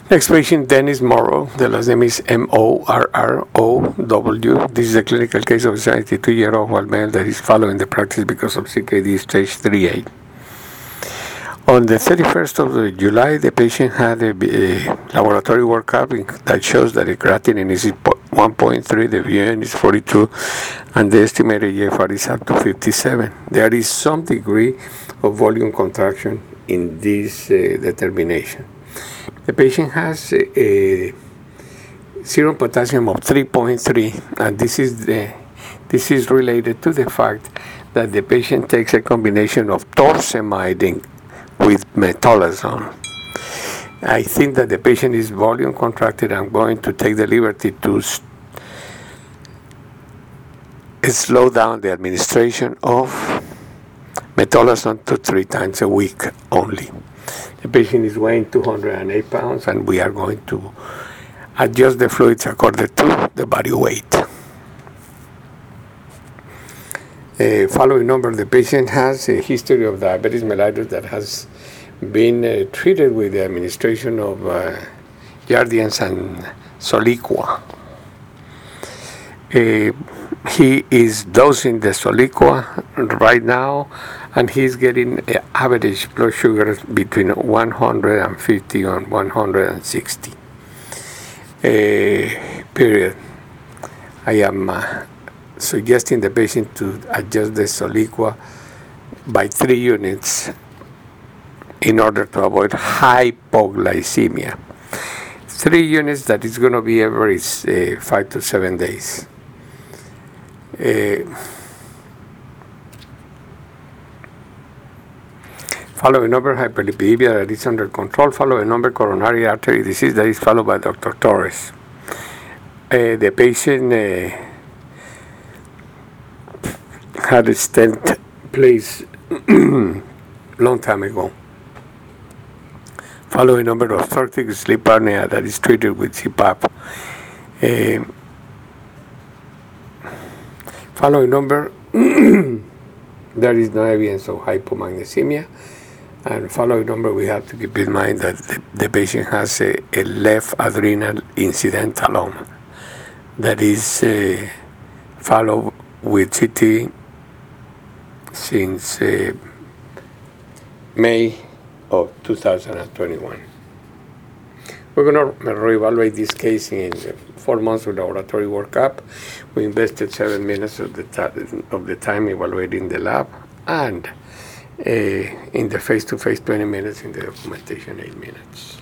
Next patient, Dennis Morrow. The last name is Morrow. This is a clinical case of a 72-year-old white male that is following the practice because of CKD stage 3A. On the 31st of July, the patient had a laboratory workup that shows that the creatinine is 1.3, the VN is 42, and the estimated GFR is up to 57. There is some degree of volume contraction in this determination. The patient has a serum potassium of 3.3, and this is related to the fact that the patient takes a combination of torsemide with metolazone. I think that the patient is volume contracted. I'm going to take the liberty to slow down the administration of metolazone to 3 times a week only. The patient is weighing 208 pounds, and we are going to adjust the fluids according to the body weight. Following number, the patient has a history of diabetes mellitus that has been treated with the administration of Jardiance and Soliqua. He is dosing the Soliqua right now, and he's getting average blood sugars between 150 and 160. Period. I am suggesting the patient to adjust the Soliqua by 3 units in order to avoid hypoglycemia. 3 units, that is going to be every 5 to 7 days. Following number, hyperlipidemia that is under control. Following number, coronary artery disease that is followed by Dr. Torres. The patient had a stent placed long time ago. Following number, obstructive sleep apnea that is treated with CPAP. Following number, there is no evidence of hypomagnesemia. And following number, we have to keep in mind that the patient has a left adrenal incidentaloma that is followed with CT since May of 2021. We're going to reevaluate this case in 4 months with laboratory workup. We invested 7 minutes of the time evaluating the lab, and in the face-to-face 20 minutes, in the documentation 8 minutes.